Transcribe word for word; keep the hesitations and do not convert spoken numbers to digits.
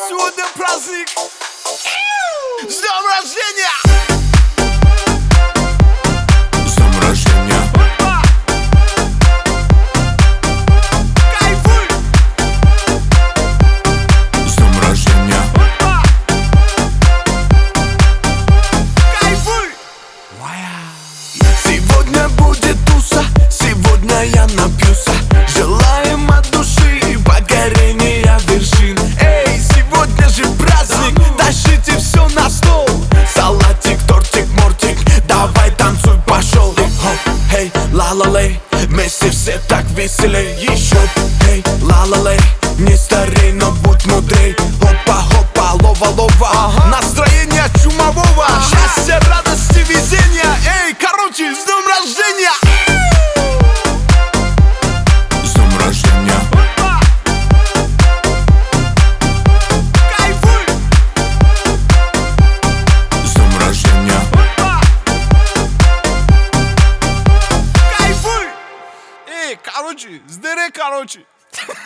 Сегодня праздник. С днем рождения! С днем рождения! Кайфуй! С днем рождения! Кайфуй! Сегодня будет туса, сегодня я напьюся. Желаем от души покорения вершин. Эй, сегодня же праздник, тащите все на стол. Салатик, тортик, мортик, давай танцуй, пошел. Эй, ла-ла-лей, вместе все так веселей. Еще, эй, ла-ла-лей, не старей, но будь мудрей. Хопа-хопа, лова-лова, настроение чумового. Счастья, радости, везения. Эй, короче, с днем рождения! С днем рождения! Кайфуй! С днем рождения! Кайфуй! Эй, короче, с дыры, короче.